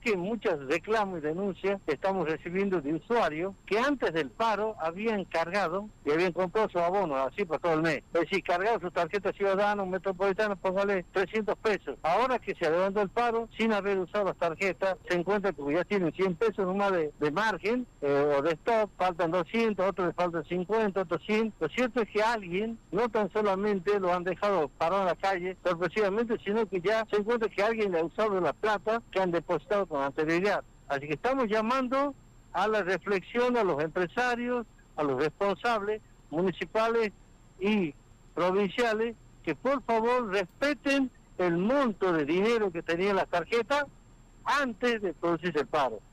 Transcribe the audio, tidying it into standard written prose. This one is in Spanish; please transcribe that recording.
que muchas reclamos y denuncias que estamos recibiendo de usuarios que antes del paro habían cargado y habían comprado sus abonos así por todo el mes. Es decir, cargado su tarjeta ciudadana, metropolitana, póngale 300 pesos. Ahora que se levantó el paro, sin haber usado las tarjetas, se encuentra que ya tienen 100 pesos nomás de margen o de stock, faltan 200, otros le faltan 50, otros 100. Lo cierto es que alguien, no tan solamente lo han dejado parado en la calle sorpresivamente, sino que ya se encuentra que alguien le ha usado la plata que han depositado con anterioridad. Así que estamos llamando a la reflexión a los empresarios, a los responsables municipales y provinciales, que por favor respeten el monto de dinero que tenían las tarjetas antes de producirse el paro.